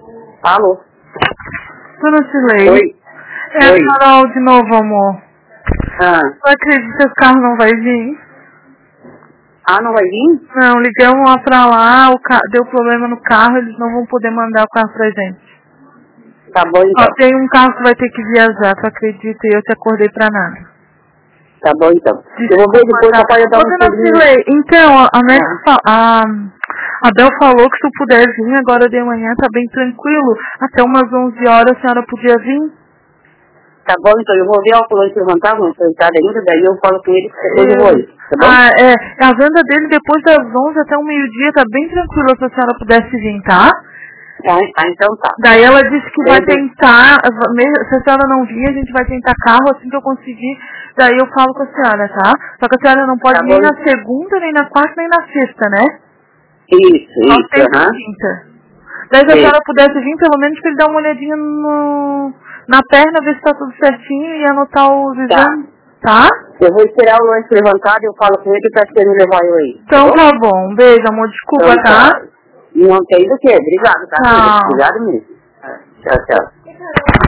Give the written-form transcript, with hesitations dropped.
Alô? Dona Cilei. Oi. É a Carol de novo, amor. Não acredita que o carro não vai vir? Não vai vir? Não, ligamos lá pra lá, deu problema no carro, eles não vão poder mandar o carro pra gente. Tá bom, então. Ó, tem um carro que vai ter que viajar, tu acredita? E eu te acordei pra nada. Tá bom, então. Eu vou ver depois, papai, eu dar um pulinho. Então, a Bel falou que se eu puder vir agora de manhã, tá bem tranquilo. Até umas 11 horas a senhora podia vir? Tá bom, então. Eu vou ver o fulano se levantar, vamos sentar ainda, daí eu falo com ele, depois eu vou ir, tá bom? A venda dele depois das 11 até o meio-dia tá bem tranquilo se a senhora pudesse vir, tá? Então tá. Daí ela disse que vai tentar, se a senhora não vir, a gente vai tentar carro assim que eu conseguir. Daí eu falo com a senhora, tá? Só que a senhora não pode nem na segunda, nem na quarta, nem na sexta, né? Isso, quinta. Daí se a senhora pudesse vir, pelo menos pra ele dar uma olhadinha na perna, ver se tá tudo certinho e anotar os exames, tá? Eu vou esperar o lanche levantado e eu falo com ele que tá querendo levar eu aí. Então tá bom. Beijo, amor. Desculpa, então, tá? Não tem do que. Obrigado, tá? Tchau. Obrigado mesmo. Tchau, tchau.